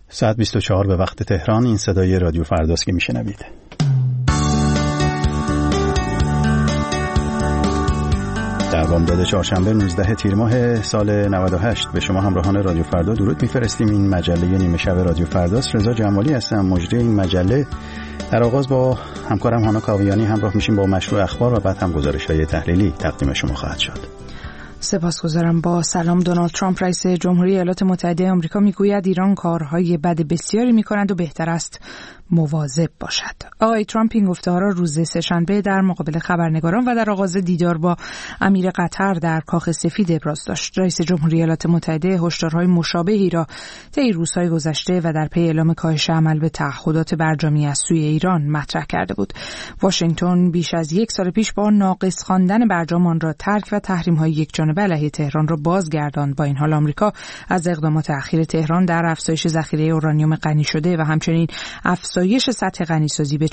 ساعت 24 به وقت تهران. این صدای رادیو فرداست که میشنوید. در بامداد چهارشنبه 19 تیر ماه سال 98 به شما همراهان رادیو فردا درود میفرستیم. این مجله نیمه شب رادیو فرداست. رضا جمالی هستم، مجری این مجله. در آغاز با همکارم هانا کاویانی همراه میشیم با مشروع اخبار و بعد هم گزارش‌های تحلیلی تقدیم شما خواهد شد. سپاسگزارم. با سلام. دونالد ترامپ رئیس جمهوری ایالات متحده آمریکا میگوید ایران کارهای بد بسیاری میکنند و بهتر است مواظب باشد. آقای ترامپ این گفته‌ها را روز سه‌شنبه در مقابل خبرنگاران و در آغاز دیدار با امیر قطر در کاخ سفید ابراز داشت. رئیس جمهوری ایالات متحده هشدارهای مشابهی را طی روزهای گذشته و در پی اعلام کاهش عمل به تعهدات برجامی از سوی ایران مطرح کرده بود. واشنگتن بیش از یک سال پیش با ناقص خواندن برجام آن را ترک و تحریم‌های یکجانبه علیه تهران را بازگرداند. با این حال آمریکا از اقدامات اخیر تهران در افزایش ذخیره اورانیوم غنی شده و همچنین افزایش سطح غنیسازی به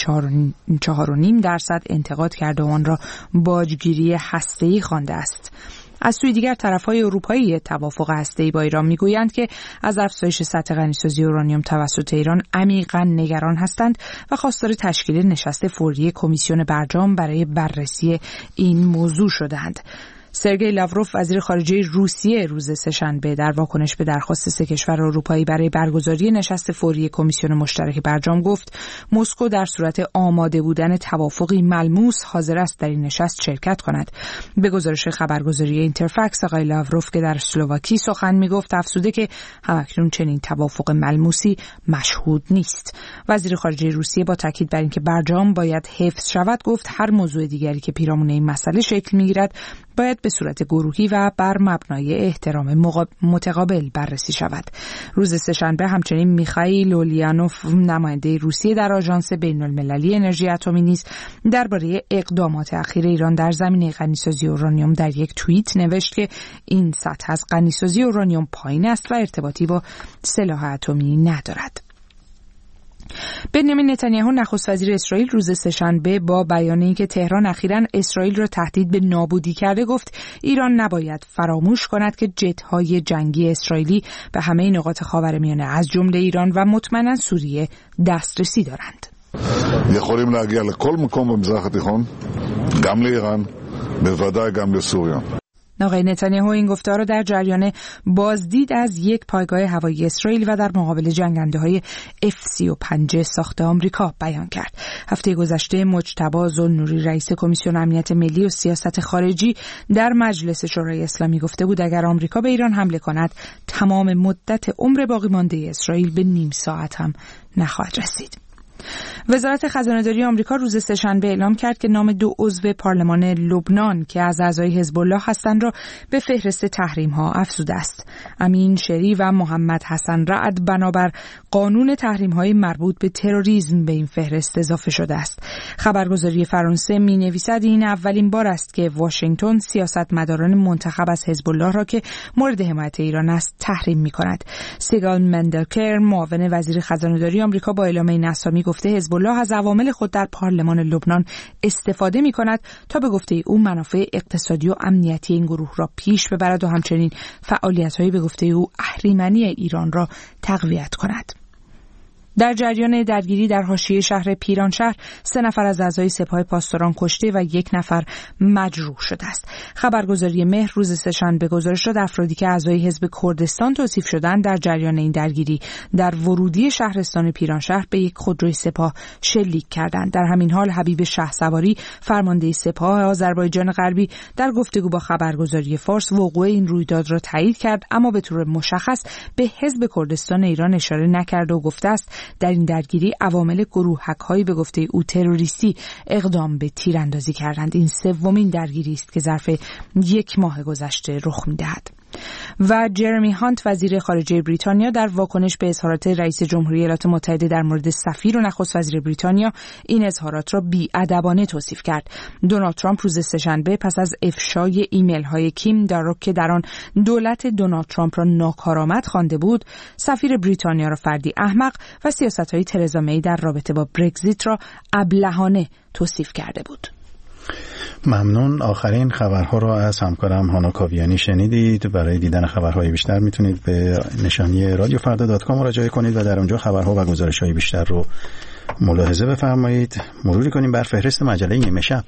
4.5% انتقاد کرده و آن را باجگیری هسته‌ای خوانده است. از سوی دیگر طرف‌های اروپایی توافق هسته‌ای با ایران می‌گویند که از افزایش سطح غنیسازی اورانیوم توسط ایران عمیقاً نگران هستند و خواستار تشکیل نشست فوری کمیسیون برجام برای بررسی این موضوع شدند. سرگئی لاوروف وزیر خارجه روسیه روز سه‌شنبه در واکنش به درخواست 3 کشور اروپایی برای برگزاری نشست فوری کمیسیون مشترک برجام گفت مسکو در صورت آماده بودن توافقی ملموس حاضر است در این نشست شرکت کند. به گزارش خبرگزاری اینترفکس آقای لاوروف که در اسلواکی سخن میگفت افزوده که همکنون چنین توافق ملموسی مشهود نیست. وزیر خارجه روسیه با تاکید بر اینکه برجام باید حفظ شود گفت هر موضوع دیگری که پیرامون این مسئله شکل میگیرد باید به صورت گروهی و بر مبنای احترام متقابل بررسی شود. روز سه‌شنبه همچنین میخائیل اولیانوف نماینده روسیه در آژانس بین‌المللی انرژی اتمی نیز درباره اقدامات اخیر ایران در زمینه غنیسازی اورانیوم در یک توییت نوشت که این سطح از غنیسازی اورانیوم پایین است و ارتباطی با سلاح اتمی ندارد. بنیامین نتانیاهو نخست وزیر اسرائیل روز سه‌شنبه با بیان اینکه تهران اخیراً اسرائیل را تهدید به نابودی کرده گفت ایران نباید فراموش کند که جت‌های جنگی اسرائیلی به همه نقاط خاورمیانه از جمله ایران و مطمئناً سوریه دسترسی دارند. יכולים להגיע לכל מקום במזרח התיכון, גם לאיראן, בוודאי גם לסוריה. آقای نتانیاهو این گفته‌ها را در جریان بازدید از یک پایگاه هوایی اسرائیل و در مقابل جنگنده‌های F-35 ساخت آمریکا بیان کرد. هفته گذشته مجتبی ذوالنوری رئیس کمیسیون امنیت ملی و سیاست خارجی در مجلس شورای اسلامی گفته بود اگر آمریکا به ایران حمله کند تمام مدت عمر باقی مانده اسرائیل به نیم ساعت هم نخواهد رسید. وزارت خزانه‌داری آمریکا روز سه‌شنبه اعلام کرد که نام 2 عضو پارلمان لبنان که از اعضای حزب الله هستند را به فهرست تحریم‌ها افزوده است. امین شری و محمد حسن رعد بنابر قانون تحریم‌های مربوط به تروریسم به این فهرست اضافه شده است. خبرگزاری فرانسه می‌نویسد این اولین بار است که واشنگتن سیاستمداران منتخب از حزب الله را که مورد حمایت ایران است تحریم می‌کند. سیگال مندلکر معاون وزیر خزانه‌داری آمریکا با اعلام این اسامی گفته حزب الله از عوامل خود در پارلمان لبنان استفاده می‌کند تا به گفته او منافع اقتصادی و امنیتی این گروه را پیش ببرد و همچنین فعالیت‌های به گفته او اهریمنی ایران را تقویت کند. در جریان درگیری در حاشیه شهر پیرانشهر 3 نفر از اعضای سپاه پاسداران کشته و 1 نفر مجروح شده است. خبرگزاری مهر روز سه‌شنبه گزارش داد افرادی که اعضای حزب کردستان توصیف شدند در جریان این درگیری در ورودی شهرستان پیرانشهر به یک خودروی سپاه شلیک کردند. در همین حال حبیب شهسواری فرمانده سپاه آذربایجان غربی در گفتگو با خبرگزاری فارس وقوع این رویداد را تایید کرد اما به طور مشخص به حزب کردستان ایران اشاره نکرد و گفته است در این درگیری عوامل گروهک‌هایی به گفته او تروریستی اقدام به تیراندازی کردند. این 3مین درگیری است که ظرف 1 ماه گذشته رخ می‌دهد. و جرمی هانت وزیر خارجه بریتانیا در واکنش به اظهارات رئیس جمهوری ایالات متحده در مورد سفیر و نخست وزیر بریتانیا این اظهارات را بی‌ادبانه توصیف کرد. دونالد ترامپ روز سه‌شنبه پس از افشای ایمیل‌های کیم داروک که در آن دولت دونالد ترامپ را ناکارآمد خوانده بود، سفیر بریتانیا را فردی احمق و سیاست‌های ترزا می در رابطه با برگزیت را ابلهانه توصیف کرده بود. ممنون. آخرین خبرها را از همکارم هانا کاویانی شنیدید. برای دیدن خبرهای بیشتر میتونید به نشانی radiofarda.com مراجعه کنید و در اونجا خبرها و گزارش‌های بیشتر رو ملاحظه بفرمایید. مروری کنیم بر فهرست مجله نیمه شب.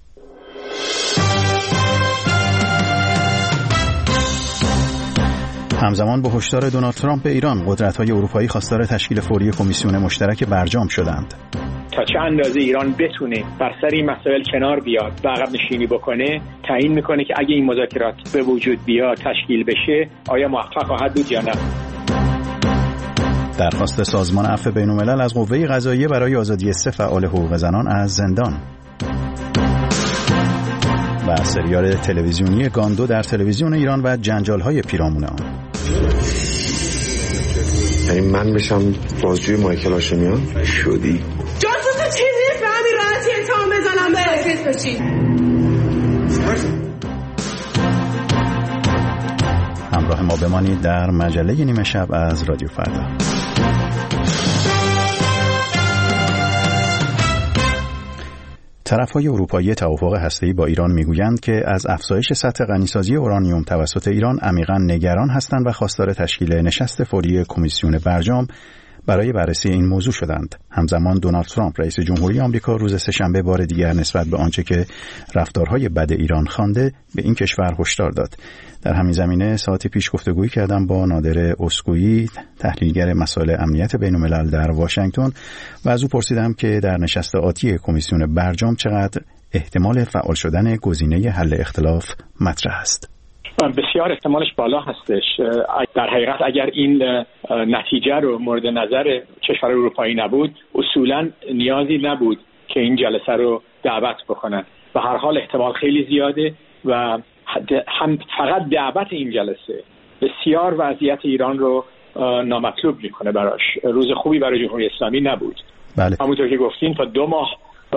همزمان با هشدار دونالد ترامپ به ایران، قدرت‌های اروپایی خواستار تشکیل فوری کمیسیون مشترک برجام شدند. تا چه اندازه ایران بتونه بر سر این مسائل کنار بیاد و عقب نشینی بکنه، تعیین میکنه که اگه این مذاکرات به وجود بیاد، تشکیل بشه، آیا موفق خواهد بود یا نه. درخواست سازمان عفو بین‌الملل از قوه قضاییه برای آزادی 3 فعال حقوق زنان از زندان. و سریال تلویزیونی گاندو در تلویزیون ایران و جنجال‌های پیرامون آن. یعنی من بشم بازجوی مایکل هاشمیان شدی؟ جاسوس چیزی به همین راحتی اتهام بزنم به بشی. همراه ما بمانید در مجله نیمه شب از رادیو فردا. طرف‌های اروپایی توافق هسته‌ای با ایران می‌گویند که از افزایش سطح غنیسازی اورانیوم توسط ایران عمیقاً نگران هستند و خواستار تشکیل نشست فوری کمیسیون برجام برای بررسی این موضوع شدند. همزمان دونالد ترامپ رئیس جمهوری آمریکا روز سه‌شنبه بار دیگر نسبت به آنچه که رفتارهای بد ایران خوانده به این کشور هشدار داد. در همین زمینه ساعتی پیش گفتگویی کردم با نادر اسکویی، تحلیلگر مسائل امنیت بین‌الملل در واشنگتن و از او پرسیدم که در نشست آتی کمیسیون برجام چقدر احتمال فعال شدن گزینه حل اختلاف مطرح است. بسیار احتمالش بالا هستش. در حقیقت اگر این نتیجه رو مورد نظر کشور اروپایی نبود، اصولا نیازی نبود که این جلسه رو دعوت بکنن. به هر حال احتمال خیلی زیاده و هم فقط دعوت این جلسه بسیار وضعیت ایران رو نامطلوب میکنه براش. روز خوبی برای جمهوری اسلامی نبود. بله. همونطور که گفتین تا 2 ماه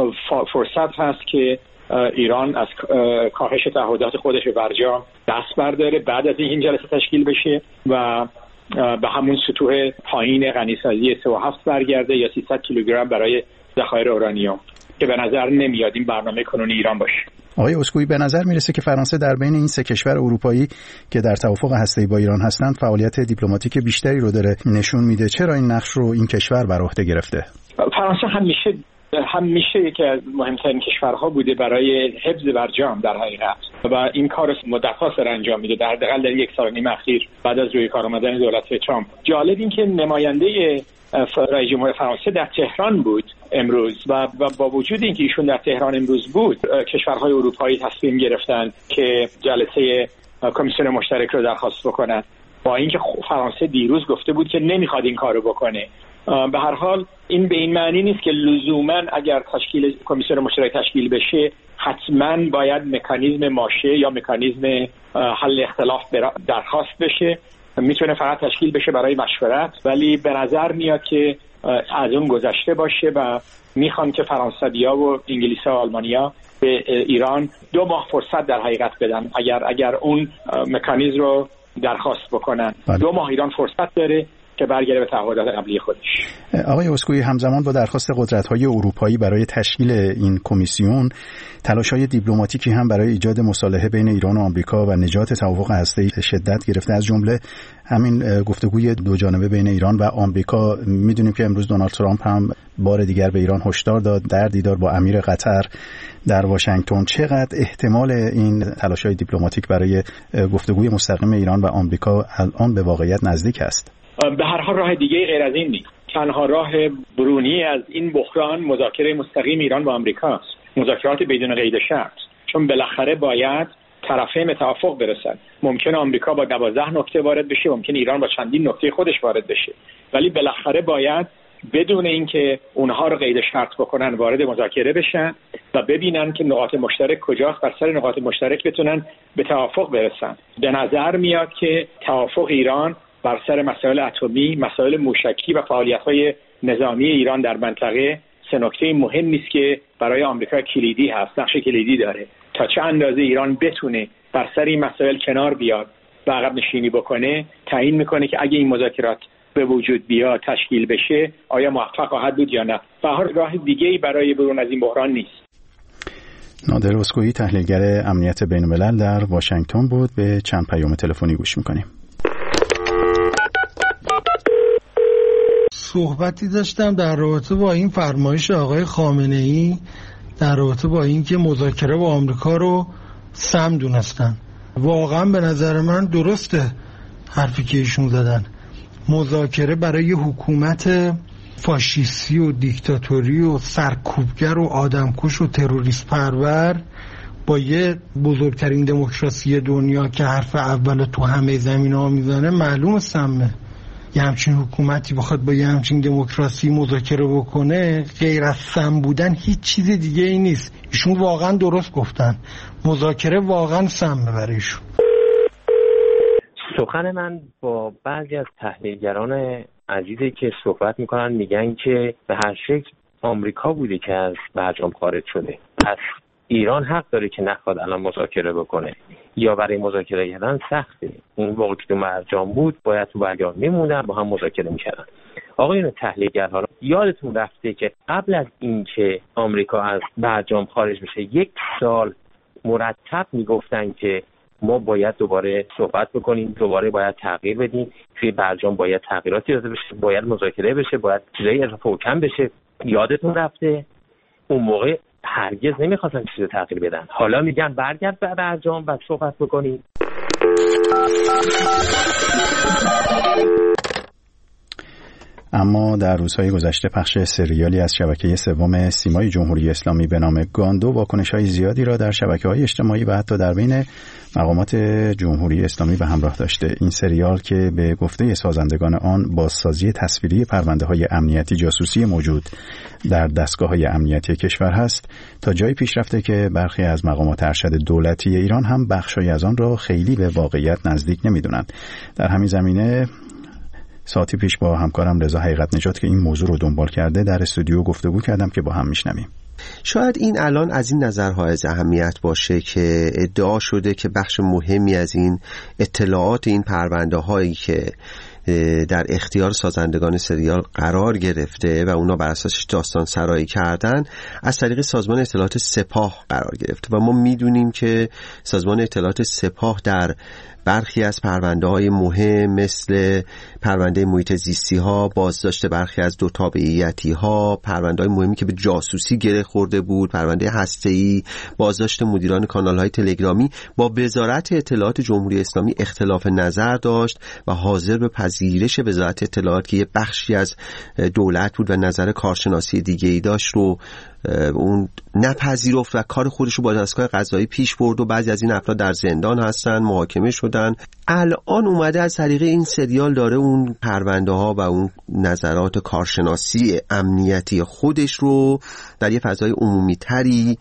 فرصت هست که ایران از کاهش تعهدات خودش به برجام دست برداره بعد از این جلسه تشکیل بشه و به همون سطوح پایین غنیسازی 3.7 برگرده یا 300 کیلوگرم برای ذخایر اورانیوم که به نظر نمیاد این برنامه کنونی ایران باشه. آقای اسکویی، به نظر میرسه که فرانسه در بین این 3 کشور اروپایی که در توافق هسته‌ای با ایران هستند فعالیت دیپلماتیک بیشتری رو داره نشون میده. چرا این نقش رو این کشور بر عهده گرفته؟ فرانسه همیشه یکی از مهمترین کشورها بوده برای حفظ برجام در حقیقت و این کار مدت‌ها سر انجام میده، در حداقل در 1 سال و نیم اخیر بعد از روی کار آمدن دولت ترامپ. جالب این که نماینده رئیس جمهور فرانسه در تهران بود امروز و با وجود اینکه ایشون در تهران امروز بود، کشورهای اروپایی تصمیم گرفتن که جلسه کمیسیون مشترک رو درخواست بکنن، با اینکه فرانسه دیروز گفته بود که نمیخواد این کارو بکنه. به هر حال این به این معنی نیست که لزوما اگر تشکیل کمیسیون مشترک تشکیل بشه حتما باید مکانیزم ماشه یا مکانیزم حل اختلاف درخواست بشه. میتونه فقط تشکیل بشه برای مشورت، ولی به نظر میاد که از اون گذشته باشه و میخوان که فرانسوی‌ها و انگلیس‌ها و آلمانی‌ها به ایران 2 ماه فرصت در حقیقت بدن اگر اون مکانیزم رو درخواست بکنن. 2 ماه ایران فرصت داره که برگرده به تعهدات قبلی خودش. آقای اسکویی، همزمان با درخواست قدرت‌های اروپایی برای تشکیل این کمیسیون، تلاش‌های دیپلماتیکی هم برای ایجاد مصالحه بین ایران و آمریکا و نجات توافق هسته‌ای شدت گرفته. از جمله همین گفتگوی 2 جانبه بین ایران و آمریکا. می‌دونیم که امروز دونالد ترامپ هم بار دیگر به ایران هشدار داد در دیدار با امیر قطر در واشنگتن. چقدر احتمال این تلاش‌های دیپلماتیک برای گفتگوی مستقیم ایران و آمریکا الان به واقعیت نزدیک است؟ به هر حال راه دیگه غیر از این نیست. تنها راه برونی از این بحران مذاکره مستقیم ایران با آمریکا است، مذاکرات بدون قید شرط، چون بالاخره باید طرفین به توافق برسن. ممکن آمریکا با 12 نکته وارد بشه، ممکن ایران با چندین نکته خودش وارد بشه، ولی بالاخره باید بدون اینکه اونها رو قید شرط بکنن وارد مذاکره بشن و ببینن که نقاط مشترک کجاست، بر سر نقاط مشترک بتونن به توافق برسن. به نظر میاد که توافق ایران بر سر مسائل اتمی، مسائل موشکی و فعالیت‌های نظامی ایران در منطقه 3 نکته مهم نیست که برای آمریکا کلیدی هست، نقش کلیدی داره. تا چه اندازه ایران بتونه بر سر این مسائل کنار بیاد و عقب نشینی بکنه، تعیین میکنه که اگه این مذاکرات به وجود بیاد، تشکیل بشه، آیا موفق خواهد بود یا نه. به هر راه دیگه‌ای برای برون از این بحران نیست. نادر اسکویی تحلیلگر امنیت بین‌الملل در واشنگتن بود. به چند پیام تلفنی گوش می‌کنیم. صحبتی داشتم در رابطه با این فرمایش آقای خامنه‌ای در رابطه با این که مذاکره با آمریکا رو سم دونستن. واقعا به نظر من درسته حرفی که ایشون زدن. مذاکره برای حکومت فاشیستی و دیکتاتوری و سرکوبگر و آدمکش و تروریست پرور با یه بزرگترین دموکراسی دنیا که حرف اول تو همه زمینه‌ها میزنه معلوم سمه. یه همچین حکومتی بخواد با یه همچین دموکراسی مذاکره بکنه، غیر از سم بودن هیچ چیز دیگه ای نیست. ایشون واقعا درست گفتن، مذاکره واقعا سمه برای ایشون. سخن من با بعضی از تحلیلگران عزیزی که صحبت میکنن میگن که به هر شکل آمریکا بوده که از برجام خارج شده، پس ایران حق داره که نخواد الان مذاکره بکنه یا برای مذاکره کردن سخته. اون موقع که تو برجام بود باید تو برجام میموندن، با هم مذاکره میکردن. آقایون تحلیلگرها، یادتون رفته که قبل از اینکه آمریکا از برجام خارج بشه 1 سال مرتب میگفتن که ما باید دوباره صحبت بکنیم، دوباره باید تغییر بدیم، توی برجام باید تغییراتی داده بشه، باید مذاکره بشه، باید چیزایی اضافه و کم بشه. یادتون رفته اون موقع هرگز نمیخواستن چیزی تغییر بدن. حالا میگن برگرد به برجام و صحبت بکنیم. اما در روزهای گذشته پخش سریالی از شبکه سوم سیمای جمهوری اسلامی به نام گاندو واکنش‌های زیادی را در شبکه‌های اجتماعی و حتی در بین مقامات جمهوری اسلامی به همراه داشته. این سریال که به گفته سازندگان آن بازسازی تصویری پرونده‌های امنیتی جاسوسی موجود در دستگاه‌های امنیتی کشور هست، تا جایی پیش رفته که برخی از مقامات ارشد دولتی ایران هم بخشی از آن را خیلی به واقعیت نزدیک نمی‌دونند. در همین زمینه ساعتی پیش با همکارم رضا حقیقت نژاد که این موضوع رو دنبال کرده در استودیو گفتگو کردم که با هم میشنویم. شاید این الان از این نظر حائز اهمیت باشه که ادعا شده که بخش مهمی از این اطلاعات این پرونده هایی که در اختیار سازندگان سریال قرار گرفته و اونا بر اساسش داستان سرایی کردن از طریق سازمان اطلاعات سپاه قرار گرفته و ما میدونیم که سازمان اطلاعات سپاه در برخی از پرونده‌های مهم مثل پرونده محیط زیستی ها، بازداشت برخی از دو تابعیتی ها، پرونده‌های مهمی که به جاسوسی گره خورده بود، پرونده هسته‌ای، بازداشت مدیران کانال‌های تلگرامی، با وزارت اطلاعات جمهوری اسلامی اختلاف نظر داشت و حاضر به پذیرش وزارت اطلاعات که یه بخشی از دولت بود و نظر کارشناسی دیگه‌ای داشت رو اون نپذیرفت و کار خودش رو با دستگاه قضایی پیش برد و بعضی از این افراد در زندان هستن، محاکمه شدن. الان اومده از طریق این سریال داره اون پرونده ها و اون نظرات کارشناسی امنیتی خودش رو در یه فضای عمومی تری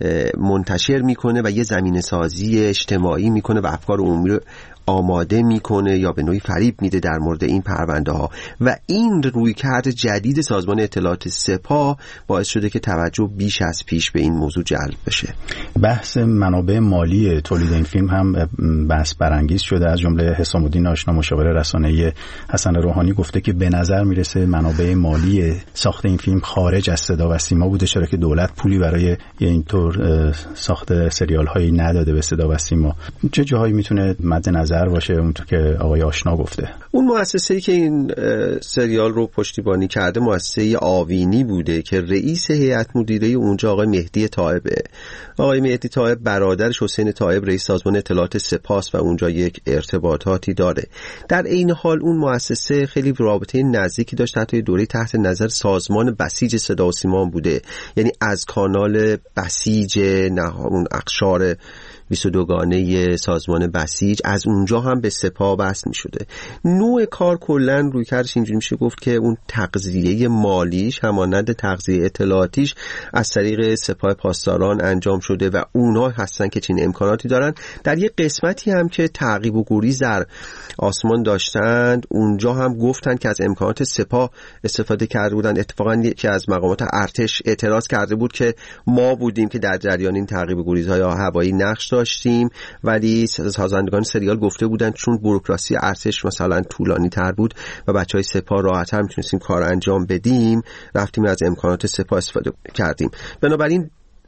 منتشر میکنه و یه زمینه سازی اجتماعی میکنه و افکار عمومی رو آماده میکنه یا به نوعی فریب میده در مورد این پرونده ها و این رویکرد جدید سازمان اطلاعات سپاه باعث شده که توجه بیش از پیش به این موضوع جلب بشه. بحث منابع مالی تولید این فیلم هم بحث برانگیز شده. از جمله حسام الدین آشنا مشاور رسانه‌ای حسن روحانی گفته که به نظر میرسه منابع مالی ساخت این فیلم خارج از صدا و سیما بوده، چرا که دولت پولی برای اینطور ساخت سریال هایی نداده به صدا و سیما. چه جاهایی میتونه مد نظر باشه اونطور که آقای آشنا گفته؟ اون مؤسسه‌ای که این سریال رو پشتیبانی کرده مؤسسه آوینی بوده که رئیس هیئت مدیره اونجا آقای مهدی طایبه. آقای مهدی طایب برادرش حسین طایب رئیس سازمان اطلاعات سپاس و اونجا یک ارتباطاتی داره. در این حال اون مؤسسه خیلی رابطه نزدیکی داشت، حتی دوره تحت نظر سازمان بسیج صدا و سیما بوده، یعنی از کانال بسیج اون اقشار 22 گانه سازمان بسیج از اونجا هم به سپاه وصل می شده. نوع کار کلن روی کارش اینجوری میشه گفت که اون تغذیه مالیش همانند تغذیه اطلاعاتیش از طریق سپاه پاسداران انجام شده و اونا هستن که چنین امکاناتی دارن. در یک قسمتی هم که تعقیب و گریز در آسمان داشتند اونجا هم گفتن که از امکانات سپاه استفاده کرده بودن. اتفاقا یکی از مقامات ارتش اعتراض کرده بود که ما بودیم که در جریان این تعقیب و گریزهای هوایی نقش داشتیم، ولی سازندگان سریال گفته بودن چون بوروکراسی ارتش مثلا طولانی تر بود و بچهای سپاه راحت‌تر میتونستیم کار انجام بدیم، رفتیم از امکانات سپاه استفاده کردیم. بنابراین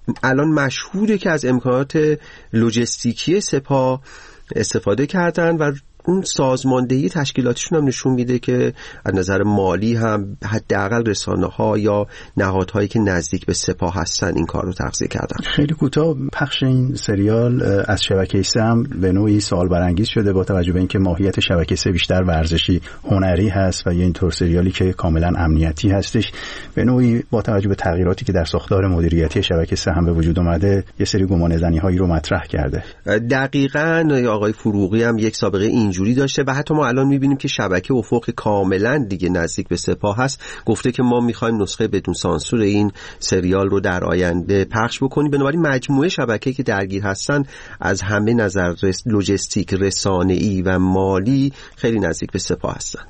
الان مشهوده که از امکانات لوجستیکی سپاه استفاده کردن و اون سازماندهی تشکیلاتشون هم نشون میده که از نظر مالی هم حداقل رسانه‌ها یا نهادهایی که نزدیک به سپاه هستن این کار رو تغذیه کردن. خیلی کوتاه، پخش این سریال از شبکه 3 هم به نوعی سوال برانگیز شده با توجه به اینکه ماهیت شبکه 3 بیشتر ورزشی هنری هست و یه اینطور سریالی که کاملا امنیتی هستش، به نوعی با توجه به تغییراتی که در ساختار مدیریتی شبکه 3 هم به وجود اومده یه سری گمانه‌زنی‌هایی رو مطرح کرده. دقیقاً آقای فروغی هم یک سابقه اینجوری داشته و حتی ما الان می‌بینیم که شبکه افق کاملا دیگه نزدیک به سپاه هست، گفته که ما می‌خوایم نسخه بدون سانسور این سریال رو در آینده پخش بکنیم. بنابراین مجموعه شبکه‌ای که درگیر هستن از همه نظر لوجستیک، رسانه‌ای و مالی خیلی نزدیک به سپاه هستن.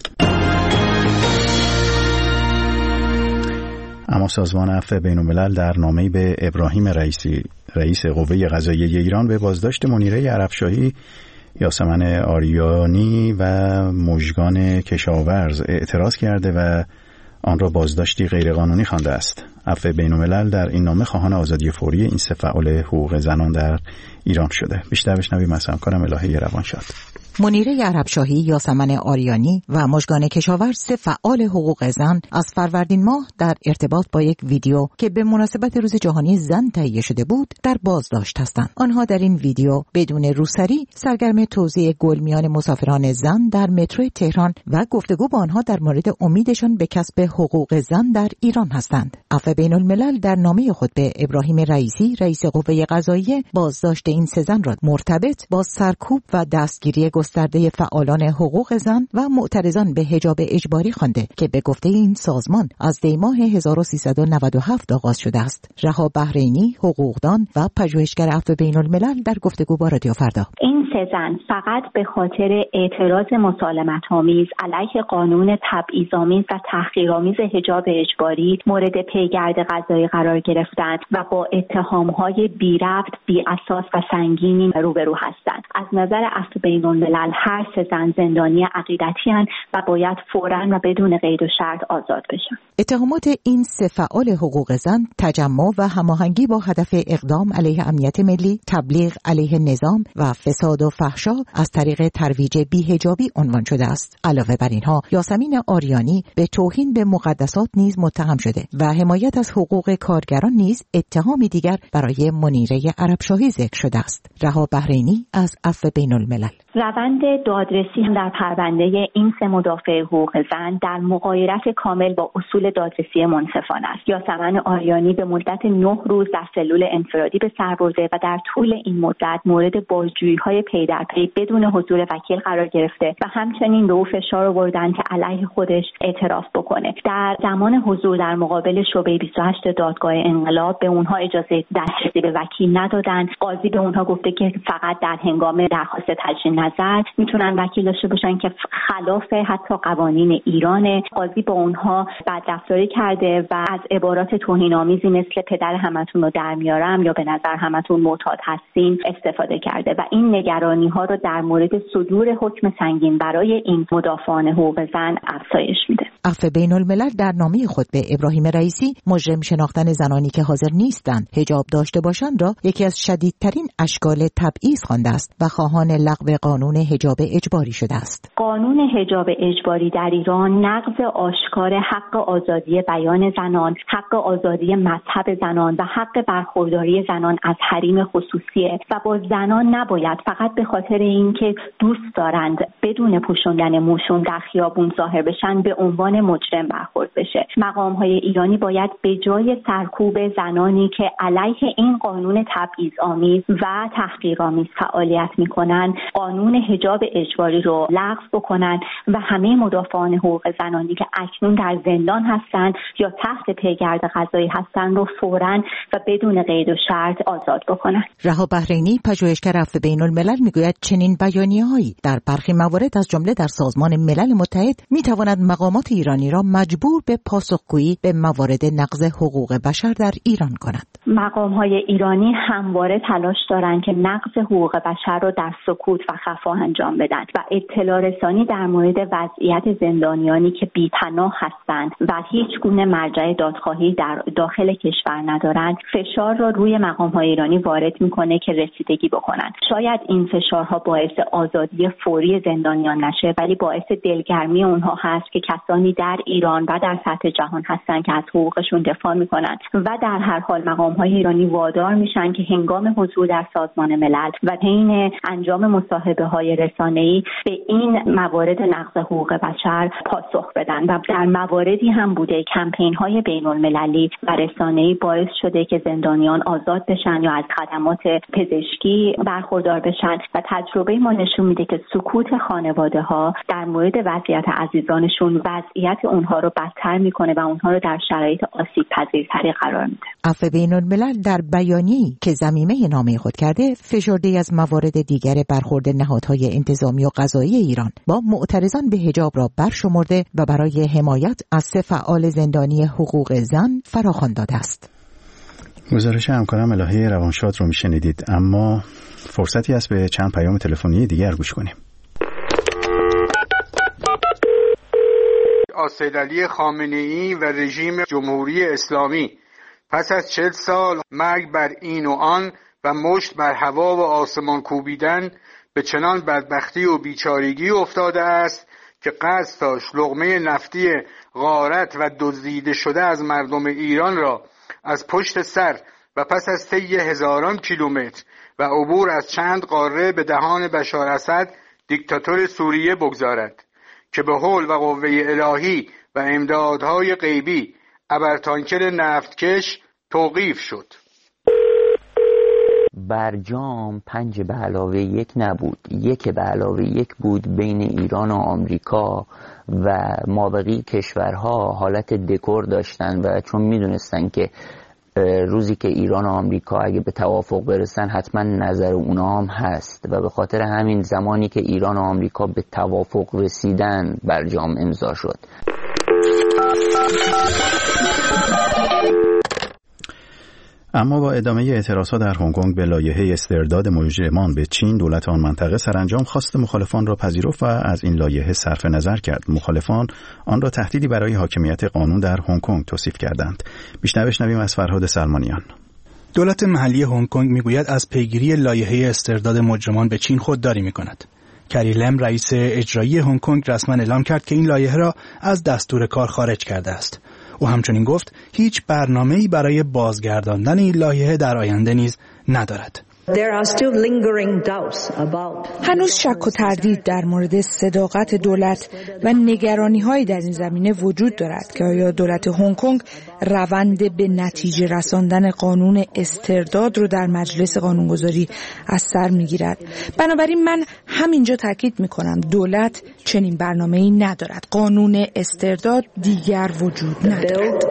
اما سازمان عفو بین‌الملل در نامه‌ای به ابراهیم رئیسی، رئیس قوه قضاییه ایران، به بازداشت منیره عربشاهی، یاسمن آریانی و مژگان کشاورز اعتراض کرده و آن را بازداشتی غیرقانونی خوانده است. عفو بین‌الملل در این نامه خواهان آزادی فوری این سه فعال حقوق زنان در ایران شده. بیشتر بشنویم از همکارم الهه روانشاد. منیره عربشاهی، یاسمن آریانی و مژگان کشاورز، سه فعال حقوق زن، از فروردین ماه در ارتباط با یک ویدیو که به مناسبت روز جهانی زن تهیه شده بود در بازداشت هستند. آنها در این ویدیو بدون روسری سرگرم توزیع گل میان مسافران زن در مترو تهران و گفتگو با آنها در مورد امیدشان به کسب حقوق زن در ایران هستند. عفو بین‌الملل در نامه خود به ابراهیم رئیسی، رئیس قوه قضاییه، بازداشت این سه زن را مرتبط با سرکوب و دستگیری گسترده فعالان حقوق زن و معترضان به حجاب اجباری خوانده که به گفته این سازمان از دی ماه 1397 آغاز شده است. رها بحرینی، حقوقدان و پژوهشگر عفو بین‌الملل، در گفتگو با رادیو فردا: این سه زن فقط به خاطر اعتراض مسالمت‌آمیز علیه قانون تبعیض‌آمیز و تحقیرآمیز حجاب اجباری مورد پیگرد قضایی قرار گرفتند و با اتهام‌های بی ربط، بی اساس و سنگینی روبرو هستند. از نظر عفو بین‌الملل هر سه زن زندانی عقیدتی هستند و باید فوراً و بدون قید و شرط آزاد بشن. اتهامات این سه فعال حقوق زن تجمع و هماهنگی با هدف اقدام علیه امنیت ملی، تبلیغ علیه نظام و فساد و فحشا از طریق ترویج بی‌حجابی عنوان شده است. علاوه بر اینها، یاسمین آریانی به توهین به مقدسات نیز متهم شده و حمایت از حقوق کارگران نیز اتهامی دیگر برای منیره عربشاهی ذکر شده است. رها بحرینی از عفو بین‌الملل: روند دادرسی در پرونده این سه مدافع حقوق زن در مغایرت کامل با اصول دادرسی منصفانه است. یاسمن آریانی به مدت 9 روز در سلول انفرادی به سر برده و در طول این مدت مورد بازجویی‌های پی در پی بدون حضور وکیل قرار گرفته و همچنین به او فشار آوردند که علیه خودش اعتراف بکنه. در زمان حضور در مقابل شعبه 28 دادگاه انقلاب به اونها اجازه دسترسی به وکیل ندادند. قاضی به اونها گفته که فقط در هنگام درخواست تجدید نظر میتونن وکیل داشته باشن که خلاف حتی قوانین ایرانه. قاضی با اونها بدرفتاری کرده و از عبارات توهین‌آمیزی مثل پدر همتون رو در میارم یا به نظر همتون معتاد هستین استفاده کرده و این نگرانی‌ها رو در مورد صدور حکم سنگین برای این مدافعان حقوق زن افزایش میده. عفو بین‌الملل در نامه خود به ابراهیم رئیسی مجرم شناختن زنانی که حاضر نیستند حجاب داشته باشند را یکی از شدیدترین اشکال تبعیض خوانده است و خواهان لغو قانون حجاب اجباری شده است. قانون حجاب اجباری در ایران نقض آشکار حق آزادی بیان زنان، حق آزادی مذهب زنان و حق برخورداری زنان از حریم خصوصیه و با زنان نباید فقط به خاطر اینکه دوست دارند بدون پوشوندن موشون در خیابون ظاهر بشن به عنوان مجرم برخورد بشه. مقام‌های ایرانی باید به جای سرکوب زنانی که علیه این قانون تبعیض‌آمیز و تحقیرآمیز فعالیت می‌کنند، قانون حجاب اجباری رو لغو بکنن و همه مدافعان حقوق زنانی که اکنون در زندان هستند یا تحت پیگرد قضایی هستند رو فوراً و بدون قید و شرط آزاد بکنن. رها بحرینی، پژوهشگر عفو بین‌الملل، میگوید چنین بیانیه‌هایی در برخی موارد از جمله در سازمان ملل متحد میتواند مقامات ایرانی را مجبور به پاسخگویی به موارد نقض حقوق بشر در ایران کند. مقام‌های ایرانی همواره تلاش دارند که نقض حقوق بشر را در سکوت و خفا انجام بدن و اطلاع رسانی در مورد وضعیت زندانیانی که بی‌پناه هستند و هیچ گونه مرجع دادخواهی در داخل کشور ندارند فشار را روی مقام‌های ایرانی وارد می‌کنه که رسیدگی بکنند. شاید این فشارها باعث آزادی فوری زندانیان نشه، ولی باعث دلگرمی اونها هست که کسانی در ایران و در سطح جهان هستند که از حقوقشون دفاع می‌کنند و در هر حال مقام‌های ایرانی وادار میشن که هنگام حضور در سازمان ملل و حین انجام مصاحبه‌های رسانه‌ای به این موارد نقض حقوق بشر پاسخ بدن و در مواردی هم بوده کمپین‌های بین‌المللی و رسانه‌ای باعث شده که زندانیان آزاد بشن یا از خدمات پزشکی برخوردار بشن و تجربه ما نشون میده که سکوت خانواده‌ها در مورد وضعیت عزیزانشون وضعیت اونها رو بدتر میکنه و اونها رو در شرایط آسیب‌پذیرتری قرار میده. عفو بین‌الملل در بیانیه‌ای که ضمیمه نامه خود کرده فشرده از موارد دیگر برخورد نهادهای انتظامی و قضایی ایران با معترضان به حجاب را برشمرده و برای حمایت از 3 فعال زندانی حقوق زن فراخوان داده است. گزارش همکارم الهه روانشاد رو میشنیدید، اما فرصتی است به چند پیام تلفنی دیگر گوش کنیم. سید علی خامنه‌ای و رژیم جمهوری اسلامی پس از 40 سال مرگ بر این و آن و مشت بر هوا و آسمان کوبیدن به چنان بدبختی و بیچارگی افتاده است که قصد داشت لقمه نفتی غارت و دزدیده شده از مردم ایران را از پشت سر و پس از طی هزاران کیلومتر و عبور از چند قاره به دهان بشار اسد دیکتاتور سوریه بگذارد که به حول و قوه الهی و امدادهای غیبی ابرتانکر نفتکش توقیف شد. برجام 5+1 نبود، 1+1 بود بین ایران و آمریکا و مابقی کشورها حالت دکور داشتن و چون میدونستن که روزی که ایران و آمریکا اگه به توافق برسن حتما نظر اونا هم هست و به خاطر همین زمانی که ایران و آمریکا به توافق رسیدن برجام امضا شد. اما با ادامه اعتراضات در هنگ کنگ به لایحه استرداد مجرمان به چین، دولت آن منطقه سرانجام خواست مخالفان را پذیرفت و از این لایحه صرف نظر کرد. مخالفان آن را تهدیدی برای حاکمیت قانون در هنگ کنگ توصیف کردند. بیشتر بشنویم از فرهاد سلمانیان. دولت محلی هنگ کنگ میگوید از پیگیری لایحه استرداد مجرمان به چین خودداری میکند. کری لم رئیس اجرایی هنگ کنگ رسما اعلام کرد که این لایحه را از دستور کار خارج کرده است. او همچنین گفت هیچ برنامه‌ای برای بازگرداندن این لایحه در آینده نیز ندارد. هنوز شک و تردید در مورد صداقت دولت و نگرانی‌هایی در این زمینه وجود دارد که آیا دولت هنگ کنگ روند به نتیجه رساندن قانون استرداد رو در مجلس قانونگذاری از سر می‌گیرد. بنابراین من همینجا تاکید می‌کنم دولت چنین برنامه‌ای ندارد. قانون استرداد دیگر وجود ندارد.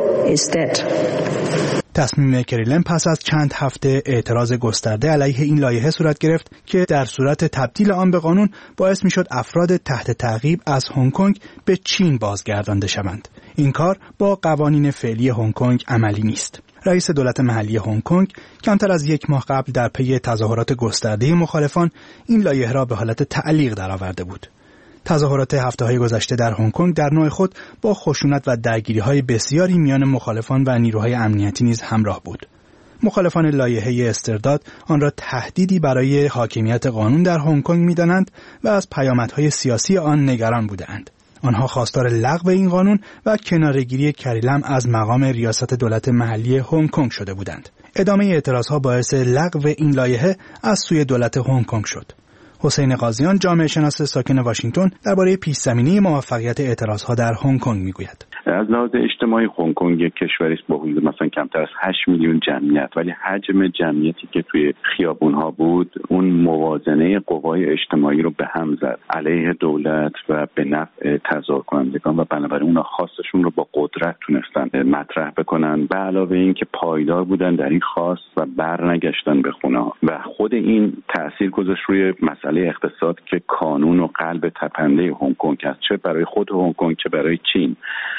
تصمیم کریلن پس از چند هفته اعتراض گسترده علیه این لایحه صورت گرفت که در صورت تبدیل آن به قانون باعث میشد افراد تحت تعقیب از هنگ کنگ به چین بازگردانده شوند. این کار با قوانین فعلی هنگ کنگ عملی نیست. رئیس دولت محلی هنگ کنگ کمتر از 1 ماه قبل در پی تظاهرات گسترده مخالفان این لایحه را به حالت تعلیق درآورده بود. تظاهرات هفته‌های گذشته در هنگ کنگ در نوع خود با خشونت و درگیری‌های بسیاری میان مخالفان و نیروهای امنیتی نیز همراه بود. مخالفان لایحه استرداد آن را تهدیدی برای حاکمیت قانون در هنگ کنگ می‌دانند و از پیامدهای سیاسی آن نگران بودند. آنها خواستار لغو این قانون و کناره‌گیری کری لم از مقام ریاست دولت محلی هنگ کنگ شده بودند. ادامه اعتراضها باعث لغو این لایحه از سوی دولت هنگ کنگ شد. حسین قاضیان جامعه شناس ساکن واشنگتن درباره پیش‌زمینه موفقیت اعتراضها در هنگ کنگ میگوید. از لحاظ اجتماعی هنگ کنگ یک کشوری است با حدود مثلا کمتر از 8 میلیون جمعیت، ولی حجم جمعیتی که توی خیابون‌ها بود اون موازنه قوای اجتماعی رو به هم زد علیه دولت و به نفع تظاهر کنندگان و بنابراین اونها خواستشون رو با قدرت تونستن مطرح بکنن. به علاوه این که پایدار بودن در این خواست و برنگشتن به خونه‌ها و خود این تأثیر گذاشت روی مسئله اقتصاد که کانون و قلب تپنده هنگ کنگ است، چه برای خود هنگ کنگ چه برای چین، و با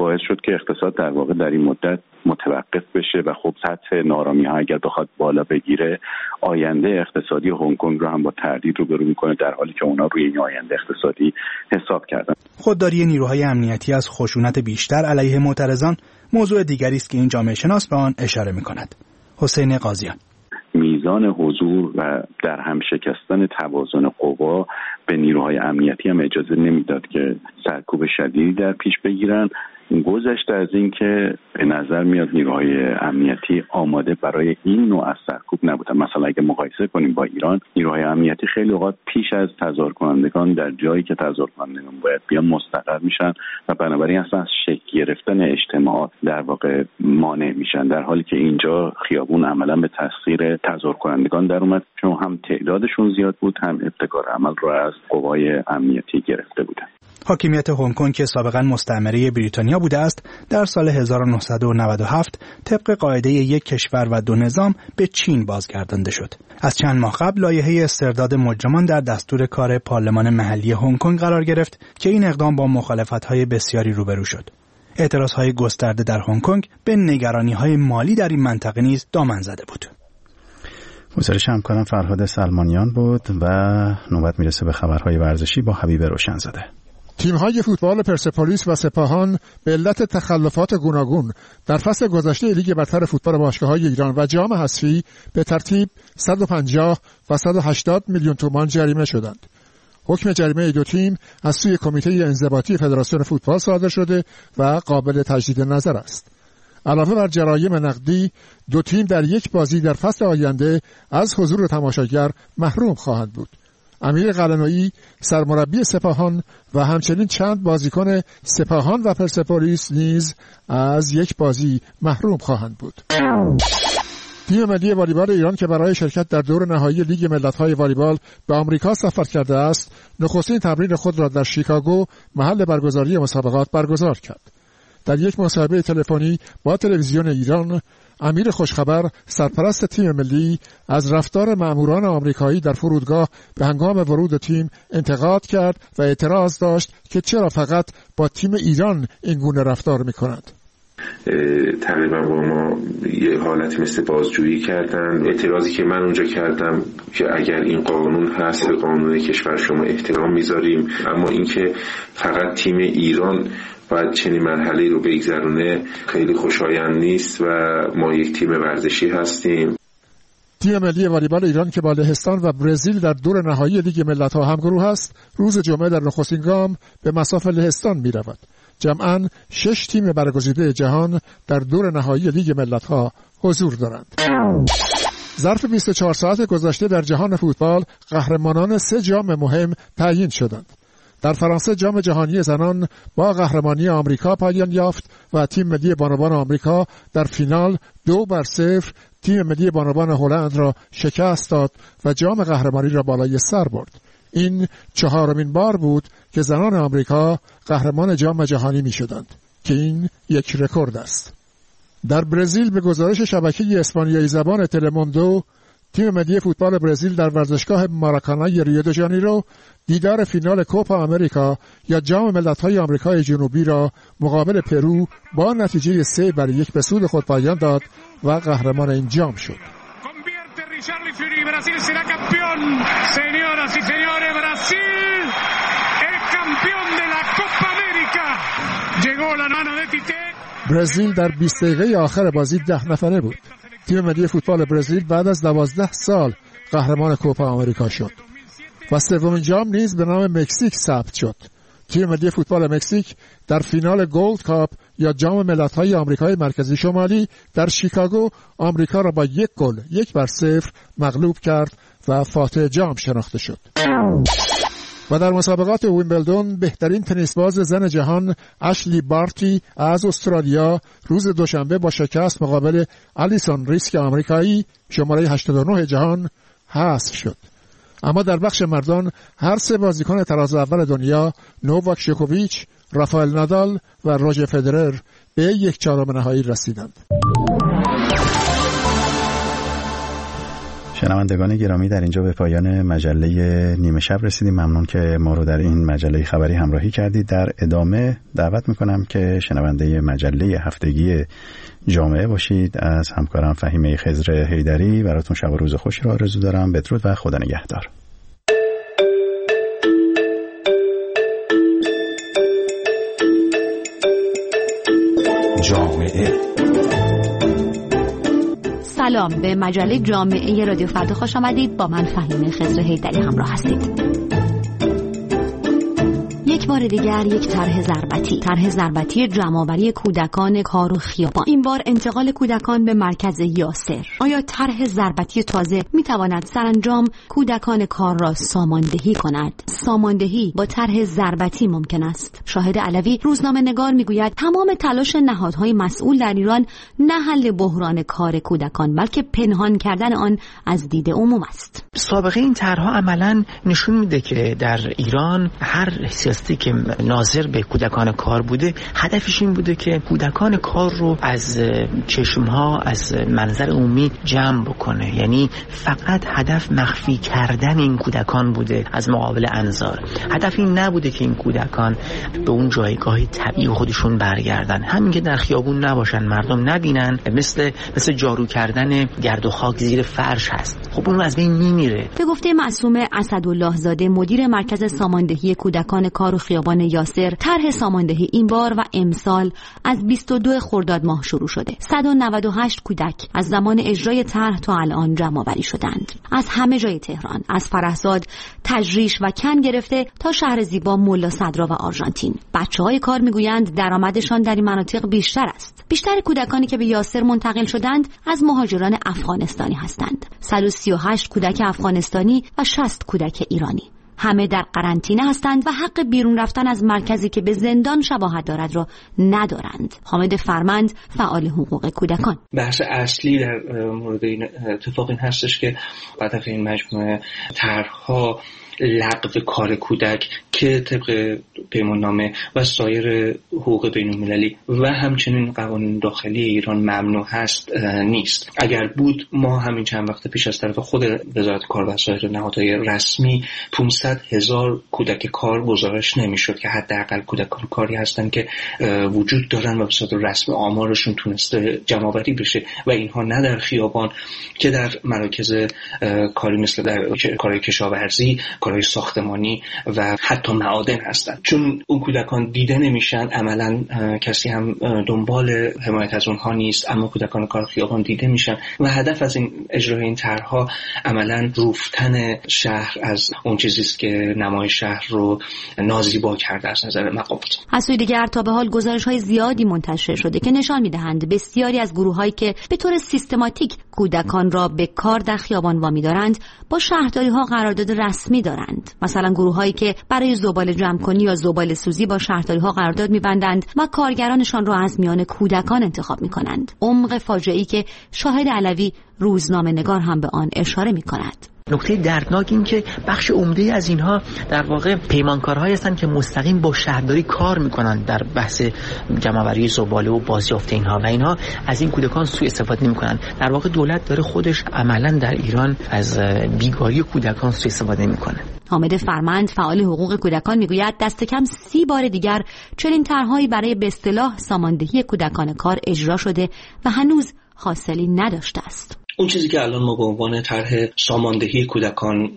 باعث شد که اقتصاد در واقع در این مدت متوقف بشه و خب سطح نارامی‌ها اگر بخواد بالا بگیره آینده اقتصادی هنگ کنگ رو هم با تردید روبرو میکنه، در حالی که اونا روی این آینده اقتصادی حساب کردن. خودداری نیروهای امنیتی از خشونت بیشتر علیه معترضان موضوع دیگری است که این جامعه شناس به آن اشاره می‌کند. حسین قاضیان: میزان حضور و در هم شکستن توازن قوا به نیروهای امنیتی هم اجازه نمیداد که سرکوب شدیدی در پیش بگیرن. گذشته از این که به نظر میاد نیروهای امنیتی آماده برای این نوع از سرکوب نبودن. مثلا اگه مقایسه کنیم با ایران، نیروهای امنیتی خیلی اوقات پیش از تظاهر کنندگان در جایی که تظاهر کنندگان باید بیان مستقر میشن و بنابراین اصلا از شکل گرفتن اجتماعات در واقع مانع میشن، در حالی که اینجا خیابون عملا به تسخیر تظاهر کنندگان در اومد، چون هم تعدادشون زیاد بود، هم ابتکار عمل رو از قوای امنیتی گرفته بودن. حاکمیت هنگ کنگ که سابقاً مستعمره بریتانیا بوده است، در سال 1997 طبق قاعده یک کشور و دو نظام به چین بازگردانده شد. از چند ماه قبل لایحه استرداد مجرمان در دستور کار پارلمان محلی هنگ کنگ قرار گرفت که این اقدام با مخالفت‌های بسیاری روبرو شد. اعتراضهای گسترده در هنگ کنگ به نگرانی‌های مالی در این منطقه نیز دامن زده بود. گزارش همکارم فرهاد سلمانیان بود و نوبت میرسه به خبرهای ورزشی با حبیب روشنزاده. تیم‌های فوتبال پرسپولیس و سپاهان به علت تخلفات گوناگون در فصل گذشته لیگ برتر فوتبال باشگاه‌های ایران و جام حذفی به ترتیب 150 و 180 میلیون تومان جریمه شدند. حکم جریمه دو تیم از سوی کمیته انضباطی فدراسیون فوتبال صادر شده و قابل تجدید نظر است. علاوه بر جرایم نقدی، دو تیم در یک بازی در فصل آینده از حضور تماشاگر محروم خواهند بود. امیر قلنویی سرمربی سپاهان و همچنین چند بازیکن سپاهان و پرسپولیس نیز از یک بازی محروم خواهند بود. تیم ملی والیبال ایران که برای شرکت در دور نهایی لیگ ملت‌های والیبال به آمریکا سفر کرده است، نخستین تمرین خود را در شیکاگو محل برگزاری مسابقات برگزار کرد. در یک مصاحبه تلفنی با تلویزیون ایران، امیر خوشخبر سرپرست تیم ملی از رفتار ماموران آمریکایی در فرودگاه به هنگام ورود تیم انتقاد کرد و اعتراض داشت که چرا فقط با تیم ایران این گونه رفتار می‌کنند. تقریبا با ما یه حالت مثل بازجویی کردن. اعتراضی که من اونجا کردم که اگر این قانون هست به قانون کشور شما احترام میذاریم، اما اینکه فقط تیم ایران باید چنین مرحله رو بگذرونه خیلی خوشایند نیست و ما یک تیم ورزشی هستیم. تیم ملی والیبال ایران که با لهستان و برزیل در دور نهایی لیگ ملت‌ها همگروه است، روز جمعه در نخستین گام به مصاف لهستان می‌رود. جمعاً 6 تیم برگزیده جهان در دور نهایی لیگ ملت‌ها حضور دارند. ظرف 24 ساعت گذشته در جهان فوتبال قهرمانان 3 جام مهم تعیین شدند. در فرانسه جام جهانی زنان با قهرمانی آمریکا پایان یافت و تیم ملی بانوان آمریکا در فینال 2-0 تیم ملی بانوان هلند را شکست داد و جام قهرمانی را بالای سر برد. این 4مین بار بود که زنان آمریکا قهرمان جام جهانی می شدند که این یک رکورد است. در برزیل به گزارش شبکه اسپانیایی زبان تلموندو، تیم ملی فوتبال برزیل در ورزشگاه ماراکانای ریو د ژانیرو دیدار فینال کوپا آمریکا یا جام ملت‌های آمریکای جنوبی را مقابل پرو با نتیجه 3-1 به سود خود پایان داد و قهرمان این جام شد. برزیل در 20 دقیقه آخر بازی 10 نفره بود. تیم ملی فوتبال برزیل بعد از 12 سال قهرمان کوپا آمریکا شد و سومین جام نیز به نام مکزیک ثبت شد. تیم ملی فوتبال مکزیک در فینال گولد کاپ یا جام ملت‌های آمریکای مرکزی شمالی در شیکاگو آمریکا را با 1-0 مغلوب کرد و فاتح جام شناخته شد. و در مسابقات ویمبلدون بهترین تنیسباز زن جهان اشلی بارتی از استرالیا روز دوشنبه با شکست مقابل آلیسون ریسک آمریکایی شماره 89 جهان حذف شد. اما در بخش مردان هر 3 بازیکن تراز اول دنیا نوواک جوکوویچ، رافائل نادال و روجر فدرر به 1/4 نهایی رسیدند. شنوندگان گرامی، در اینجا به پایان مجله نیمه شب رسیدیم. ممنون که ما رو در این مجله خبری همراهی کردید. در ادامه دعوت میکنم که شنونده مجله هفتگی جامعه باشید. از همکارم فهیمه خضر حیدری براتون شب و روز خوشی رو آرزو دارم. بدرود و خدا نگهدار. جامعه. سلام، به مجله جامعه رادیو فردا خوش آمدید. با من فهیمه خضر حیدری همراه هستید. یک بار دیگر یک طرح ضربتی جمع‌آوری کودکان کار و خیابان. این بار انتقال کودکان به مرکز یاسر. آیا طرح ضربتی تازه میتواند سرانجام کودکان کار را ساماندهی کند؟ ساماندهی با طرح ضربتی ممکن است. شاهد علوی روزنامه‌نگار میگوید تمام تلاش نهادهای مسئول در ایران نه حل بحران کار کودکان بلکه پنهان کردن آن از دید عموم است. سابقه این طرح‌ها عملاً نشون میده که در ایران هر سیاستی که ناظر به کودکان کار بوده هدفش این بوده که کودکان کار رو از چشمها، از منظر عمومی جمع بکنه. یعنی فقط هدف مخفی کردن این کودکان بوده از مقابل انظار. هدف این نبوده که این کودکان به اون جایگاه طبیعی خودشون برگردن، همین که در خیابون نباشن، مردم نبینن، مثل جارو کردن گرد و خاک زیر فرش هست. خب اون از بین میمیره. به گفته معصوم اسدالله زاده، مدیر مرکز ساماندهی کودکان کار و خیابان یاسر، طرح ساماندهی این بار و امسال از 22 خرداد ماه شروع شده. 198 کودک از زمان اجرای طرح تا الان جمع آوری شدند. از همه جای تهران، از فرهزاد، تجریش و کن گرفته تا شهر زیبا، ملا صدرا و آرژانتین. بچه‌های کار میگویند درآمدشان در این مناطق بیشتر است. بیشتر کودکانی که به یاسر منتقل شدند از مهاجران افغانستانی هستند. 138 کودک افغانستانی و 60 کودک ایرانی. همه در قرنطینه هستند و حق بیرون رفتن از مرکزی که به زندان شباهت دارد را ندارند. حامد فرمند، فعال حقوق کودکان: بحث اصلی در مورد این اتفاق این هستش که هدف این مجموعه طرح‌ها لغو کار کودک که طبق پیماننامه و سایر حقوق بین‌المللی و همچنین قوانین داخلی ایران ممنوع هست نیست. اگر بود ما همین چند وقت پیش از طرف خود وزارت کار و سایر نهادهای رسمی 500,000 کودک کار گزارش نمیشد که حداقل کودکان کاری هستن که وجود دارن و به صورت رسمی آمارشون تونسته جمع‌آوری بشه و اینها نه در خیابان که در مراکز کاری مثل در کارهای کشاورزی، کارهای ساختمانی و حتی معادن هستند. چون اون کودکان دیده نمیشن، عملا کسی هم دنبال حمایت از اونها نیست، اما کودکان کار خیابان دیده میشن و هدف از این اجرای این طرح‌ها عملا روفتن شهر از اون چیزی است که نمای شهر رو نازیبا کرده از نظر مقامات. از سوی دیگر تا به حال گزارش‌های زیادی منتشر شده که نشان می‌دهند بسیاری از گروه‌هایی که به طور سیستماتیک کودکان را به کار در خیابان وامی‌دارند با شهرداری‌ها قرارداد رسمی دارند. مثلا گروه‌هایی که برای زباله جمع‌کنی یا زباله سوزی با شهرداری‌ها قرارداد می‌بندند و کارگرانشان را از میان کودکان انتخاب می‌کنند. عمق فاجعه‌ای که شاهد علوی روزنامه‌نگار هم به آن اشاره می‌کند. نکته دردناک این که بخش عمده از اینها در واقع پیمانکارهایی هستند که مستقیم با شهرداری کار میکنن در بحث جمع‌آوری زباله و بازیافت اینها و اینها از این کودکان سوء استفاده نمیکنن. در واقع دولت داره خودش عملا در ایران از بیگاری کودکان سوء استفاده میکنه. حامد فرمند، فعال حقوق کودکان، میگوید دست کم 30 بار دیگر چنین طرح‌هایی برای به اصطلاح ساماندهی کودکان کار اجرا شده و هنوز حاصلی نداشته است. اون چیزی که الان ما به عنوان طرح ساماندهی کودکان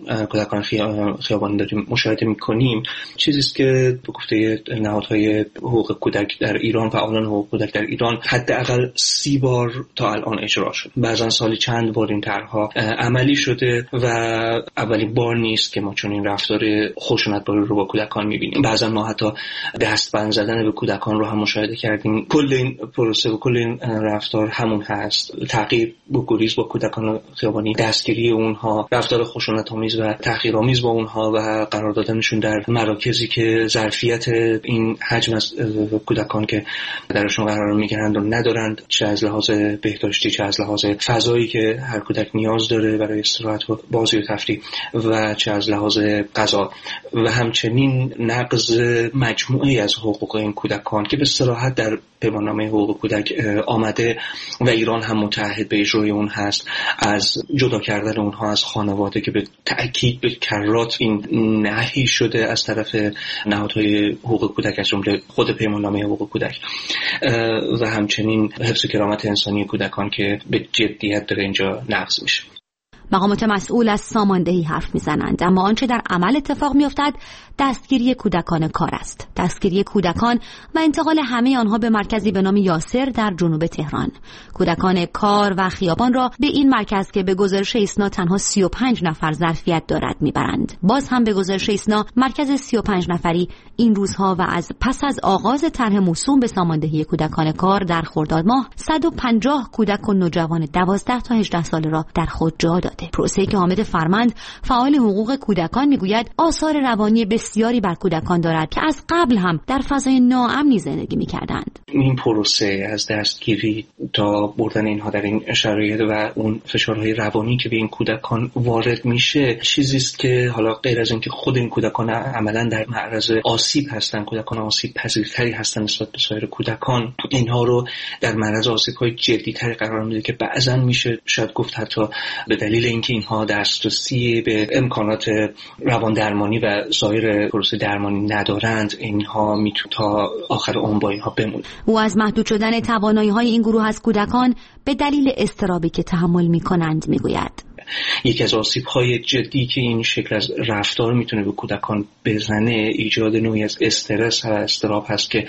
خیابان داریم مشاهده می‌کنیم چیزی است که به گفته نهادهای حقوق کودک در ایران، فعالان حقوق کودک در ایران، حداقل 30 بار تا الان اجرا شد. بعضا سالی چند بار این طرح‌ها عملی شده و اولین بار نیست که ما چون این رفتار خشونت‌بار رو با کودکان می‌بینیم. بعضا ما حتی دستبند زدن به کودکان رو هم مشاهده کردیم. کل این پروسه و کل این رفتار همون هست: تعقیب، گریز با کودکان خیابانی، دستگیری اونها، رفتار خشونت‌آمیز و تحقیرآمیز با اونها و قرار دادنشون در مراکزی که ظرفیت این حجم از کودکان که درشون قرار میگیرند و ندارند، چه از لحاظ بهداشتی چه از لحاظ فضایی که هر کودک نیاز داره برای استراحت و بازی و تفریح و چه از لحاظ غذا، و همچنین نقض مجموعی از حقوق این کودکان که به صراحت در پیماننامه حقوق کودک آمده و ایران هم متعهد به اجرای اون هست، از جدا کردن اونها از خانواده که به تأکید به کرات این نهی شده از طرف نهادهای حقوق کودک از جمله خود پیماننامه حقوق کودک و همچنین حفظ کرامت انسانی کودکان که به جدیت داره اینجا نقض میشه. مقامات مسئول از ساماندهی حرف میزنند، اما آنچه در عمل اتفاق میافتد دستگیری کودکان کار است. دستگیری کودکان و انتقال همه آنها به مرکزی به نام یاسر در جنوب تهران. کودکان کار و خیابان را به این مرکز که به گزارش ایسنا تنها 35 نفر ظرفیت دارد میبرند. باز هم به گزارش ایسنا مرکز 35 نفری این روزها و از پس از آغاز طرح موسوم به ساماندهی کودکان کار در خرداد ماه 150 کودک و نوجوان 12 تا 18 ساله را در خود جا داده. پروسه‌ای که حامد فرمند فعال حقوق کودکان میگوید آثار روانی بسیاری بر کودکان دارد که از قبل هم در فضای ناامنی زندگی می‌کردند. این پروسه از دستگیری تا بردن اینها در این شرایط و اون فشارهای روانی که به این کودکان وارد میشه چیزی است که حالا غیر از اینکه خود این کودکان عملاً در معرض آسیب هستند، کودکان آسیب پذیرتری هستند نسبت به سایر کودکان، اینها رو در معرض آسیب‌های جدی‌تری قرار میده که بعضاً میشه شاید گفت حتی به دلیل اینکه اینها دسترسی به امکانات روان درمانی و سایر پروسه درمانی ندارند، اینها میتونه تا آخر عمر با اینها بمونه. او از محدود شدن توانایی‌های این گروه از کودکان به دلیل اضطرابی که تحمل می‌کنند میگوید. یکی از آسیب‌های جدی که این شکل از رفتار میتونه به کودکان بزنه ایجاد نوعی از استرس و اضطراب هست که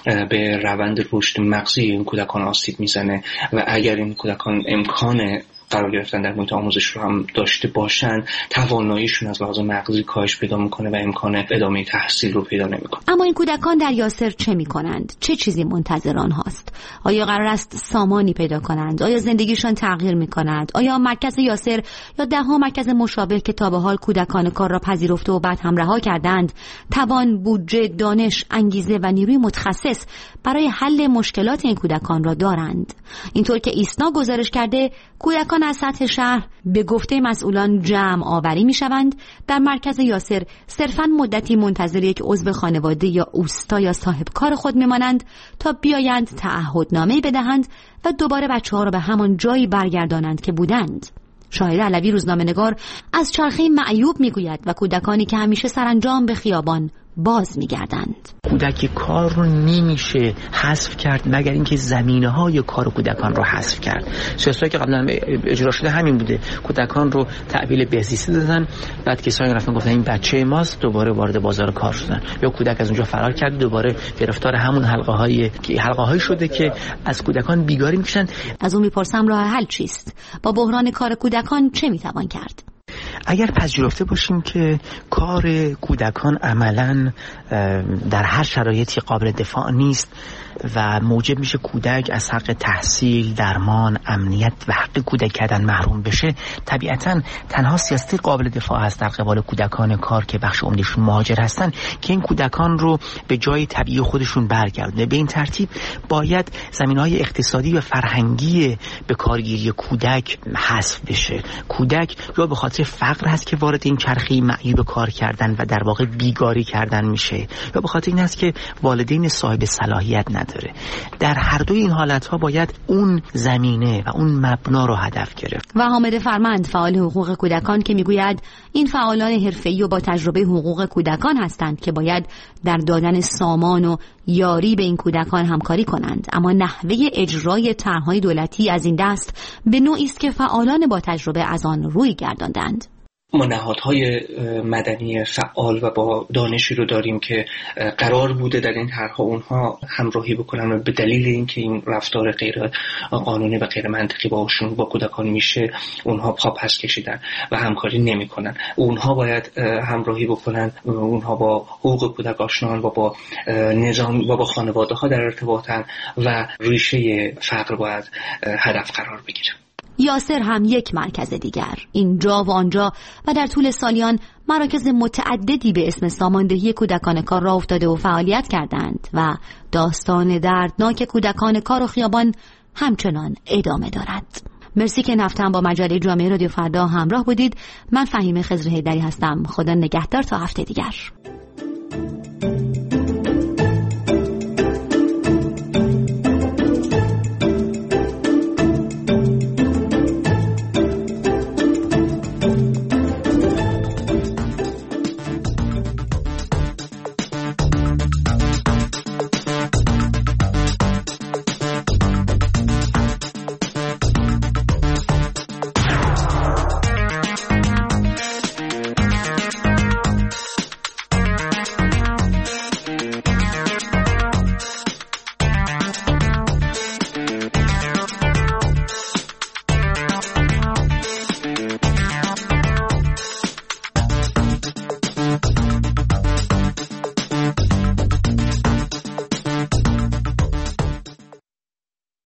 به روند رشد مغزی این کودکان آسیب میزنه و اگر این کودکان امکان قرار گرفتن در محیط آموزش رو هم داشته باشن، تواناییشون از لحاظ مغزی کاهش پیدا میکنه و امکان ادامه تحصیل رو پیدا نمیکنه. اما این کودکان در یاسر چه میکنند؟ چه چیزی منتظر آنهاست؟ آیا قرار است سامانی پیدا کنند؟ آیا زندگیشان تغییر میکند؟ آیا مرکز یاسر یا ده‌ها مرکز مشابه که تا به حال کودکان کار را پذیرفته و بعد هم رها کردند، توان، بودجه، دانش، انگیزه و نیروی متخصص برای حل مشکلات این کودکان را دارند؟ اینطور که ایسنا گزارش کرده، کودکان از سطح شهر به گفته مسئولان جمع آوری می شوند. در مرکز یاسر صرفاً مدتی منتظر یک عضو خانواده یا اوستا یا صاحب کار خود می مانند تا بیایند تعهدنامه بدهند و دوباره بچه‌ها را به همان جایی برگردانند که بودند. شاهد علوی روزنامه‌نگار از چرخه معیوب میگوید و کودکانی که همیشه سرانجام به خیابان باز میگردند. کودک کار رو نمیشه حذف کرد مگر اینکه زمینه‌های کار کودکان رو حذف کرد. سیاستایی که قبلا اجرا شده همین بوده، کودکان رو تحویل بهزیستی دادن، بعد کسایی رفتن گفتن این بچه ماست، دوباره وارد بازار کار شدن، یا کودک از اونجا فرار کرد دوباره گرفتار همون حلقه‌هایی شده که از کودکان بیگاری میکشن. از اون میپرسم راه حل چیست؟ با بحران کار کودکان چه میتوان کرد؟ اگر پذیرفته باشیم که کار کودکان عملاً در هر شرایطی قابل دفاع نیست و موجب میشه کودک از حق تحصیل، درمان، امنیت و حق کودک کردن محروم بشه، طبیعتاً تنها سیاست قابل دفاع هست در قبال کودکان کار که بخش عمدهشون مهاجر هستن که این کودکان رو به جای طبیعی خودشون برگردونه. به این ترتیب باید زمینه‌های اقتصادی و فرهنگی به کارگیری کودک حذف بشه. کودک یا به خاطر فقر هست که وارد این چرخه معیوب کار کردن و در واقع بیگاری کردن میشه، یا به خاطر این هست که والدین صاحب صلاحیت نداره. در هر دوی این حالت‌ها باید اون زمینه و اون مبنا رو هدف گرفت. و حامد فرمند فعال حقوق کودکان که میگوید این فعالان حرفه‌ای و با تجربه حقوق کودکان هستند که باید در دادن سامان و یاری به این کودکان همکاری کنند، اما نحوه اجرای طرح‌های دولتی از این دست به نوعی است که فعالان با تجربه از آن روی گرداندند. ما نهادهای مدنی فعال و با دانشی رو داریم که قرار بوده در این طرح‌ها اونها همراهی بکنن و به دلیل اینکه این رفتار غیر قانونی و غیر منطقی باشون با کودکان میشه اونها پا پس کشیدن و همکاری نمی‌کنن. اونها باید همراهی بکنن، اونها با حقوق کودک آشنان و با نظام و با خانواده‌ها در ارتباطن و ریشه فقر باید هدف قرار بگیره. یاسر هم یک مرکز دیگر، اینجا و آنجا و در طول سالیان مراکز متعددی به اسم ساماندهی کودکان کار راه افتاده و فعالیت کردند و داستان دردناک کودکان کار و خیابان همچنان ادامه دارد. مرسی که نفتم با مجله جامعه رادیو فردا همراه بودید. من فهیمه خضر حیدری هستم. خدا نگهدار تا هفته دیگر.